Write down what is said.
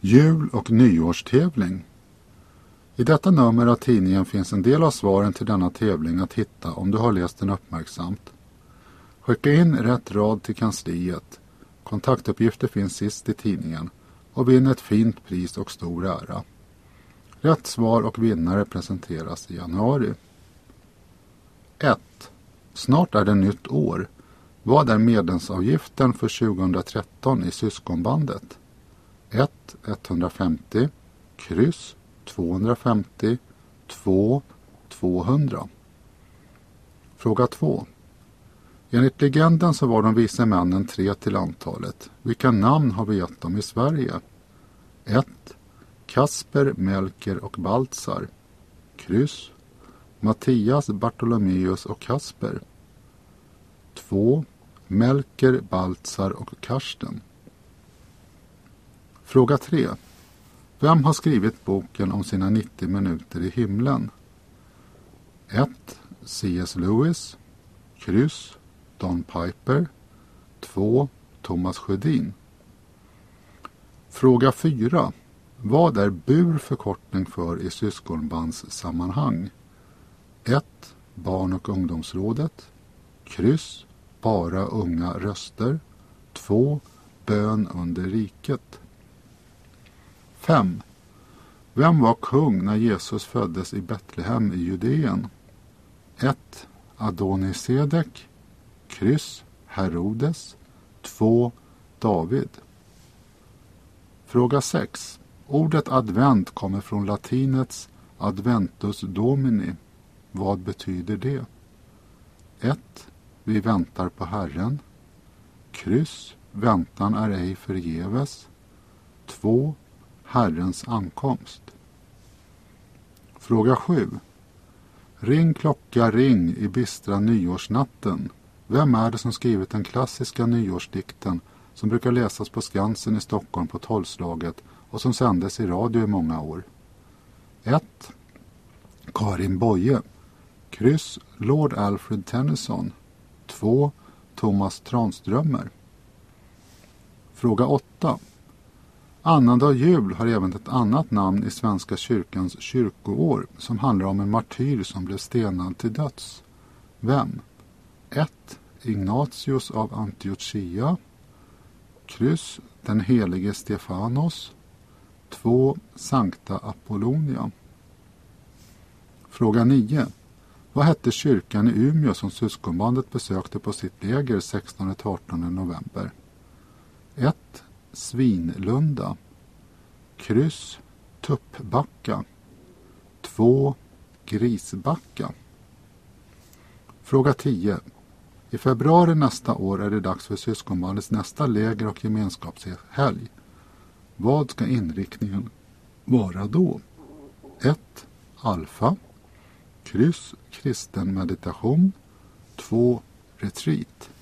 Jul- och nyårstävling. I detta nummer av tidningen finns en del av svaren till denna tävling att hitta om du har läst den uppmärksamt. Skicka in rätt rad till kansliet. Kontaktuppgifter finns sist i tidningen och vinn ett fint pris och stor ära. Rätt svar och vinnare presenteras i januari. 1. Snart är det nytt år. Vad är medlemsavgiften för 2013 i syskonbandet? 1. 150. Kryss. 250. 2. 200. Fråga 2. Enligt legenden så var de vise männen 3 till antalet. Vilka namn har vi gett dem i Sverige? 1. Kasper, Melker och Baltzar. Kryss. Mattias, Bartolomeus och Kasper. 2. Melker, Baltzar och Karsten. Fråga 3. Vem har skrivit boken om sina 90 minuter i himlen? 1. C.S. Lewis. Kryss. Don Piper. 2. Thomas Sjödin. Fråga 4. Vad är BUR förkortning för i syskonbandssammanhang? 1. Barn- och ungdomsrådet. Kryss. Bara unga röster. 2. Bön under riket. 5. Vem var kung när Jesus föddes i Betlehem i Judeen? 1. Adonisedek. Kryss. Herodes. 2. David. Fråga 6. Ordet advent kommer från latinets adventus domini. Vad betyder det? 1. Vi väntar på Herren. Kryss. Väntan är ej förgäves. 2. Herrens ankomst. Fråga 7. Ring klocka ring i bistra nyårsnatten. Vem är det som skrivit den klassiska nyårsdikten som brukar läsas på Skansen i Stockholm på 12-slaget och som sändes i radio i många år? 1. Karin Boye. Kryss. Lord Alfred Tennyson. 2. Thomas Tranströmer. Fråga 8. Annandag jul har även ett annat namn i Svenska kyrkans kyrkoår som handlar om en martyr som blev stenad till döds. Vem? 1. Ignatius av Antiochia. Kryss. Den helige Stefanos. 2. Sankta Apollonia. Fråga 9. Vad hette kyrkan i Umeå som syskonbandet besökte på sitt läger 16-18 november? 1. Svinlunda. Kryss. Tuppbacka. 2. Grisbacka. Fråga 10. I februari nästa år är det dags för syskonbandets nästa läger- och gemenskapshelg. Vad ska inriktningen vara då? 1. Alfa. Kryss. Kristen meditation. 2. Retreat.